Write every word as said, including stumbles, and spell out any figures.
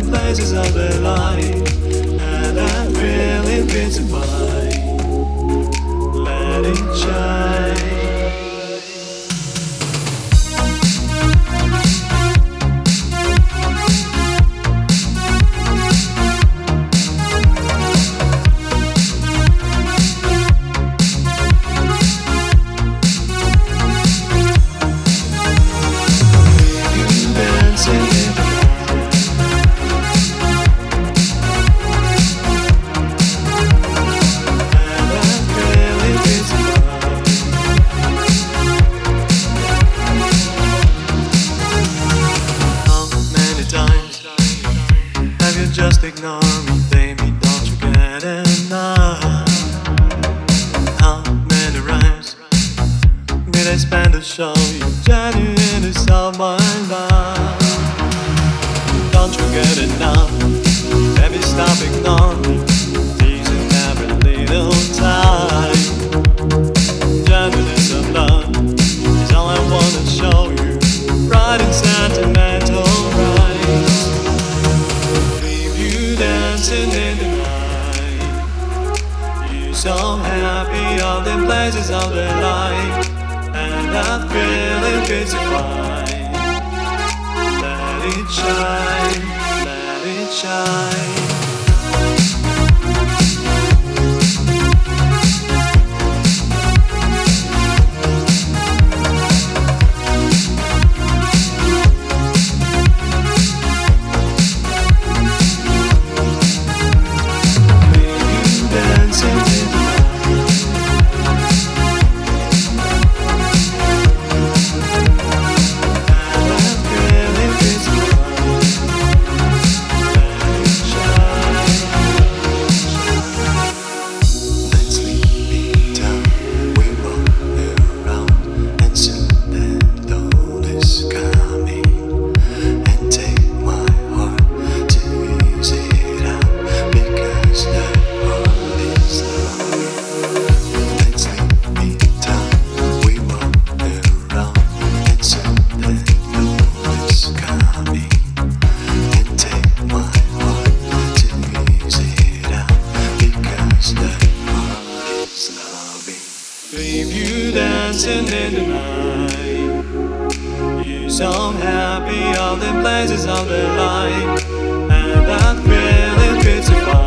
places of their life, and that feeling fits a mind. Let it shine. Just ignore me, baby, don't you get enough? How many rhymes did I spend to show you genuineness of my love? Don't you get enough? Baby, stop ignoring me, please, in every little time. Genuineness of love is all I wanna show you, right and sentimental, right? Dancing in the night, you're so happy, all the places of their life, and that feeling fits you fine. Let it shine, let it shine. Leave you dancing in the night, you're so happy, all the places of their life, and that feeling fits you fine.